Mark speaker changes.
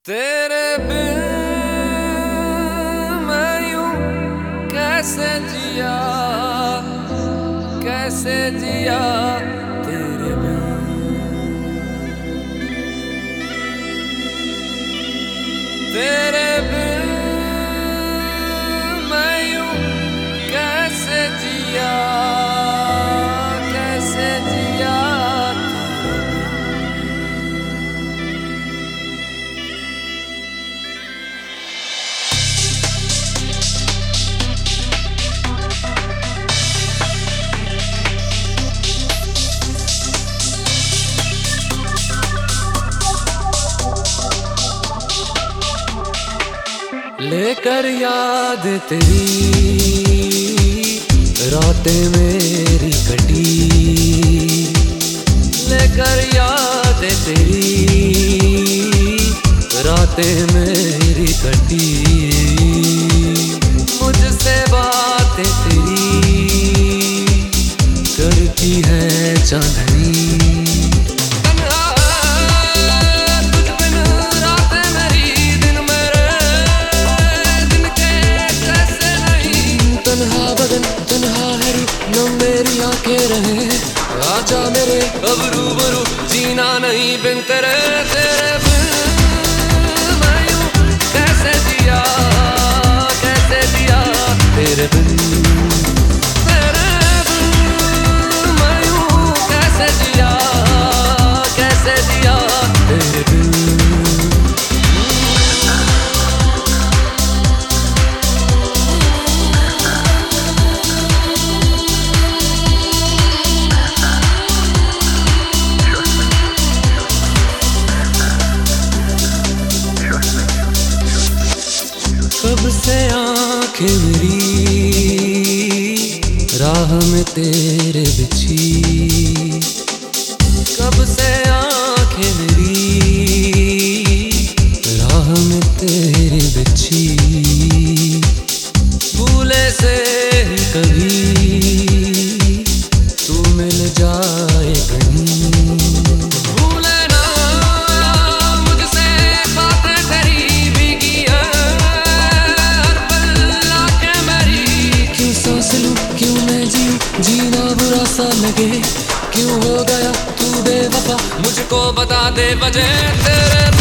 Speaker 1: तेरे बिन मैं यूं कैसे जिया तेरे बिन। तेरे बिन मैं यूं कैसे जिया लेकर याद तेरी रातें मेरी कटी, लेकर याद तेरी रातें मेरी कटी। मुझसे बातें तेरी करती है चांदनी। मेरी आंखें रहे आजा मेरे अब रूबरू, जीना नहीं बिन तेरे। तेरे बिन मैं यूं कैसे जिया तेरे बिन। तेरे बिन मैं यूं कैसे जिया तेरे बिन। कब से आंखें मेरी राह में तेरे बिछी, कब से आंखें मेरी राह में तेरे बिछी। भूले से ही कभी तू मिल जाए कहीं। जीना बुरा सा लगे क्यों हो गया तू बेवफा, मुझको बता दे वजह। तेरे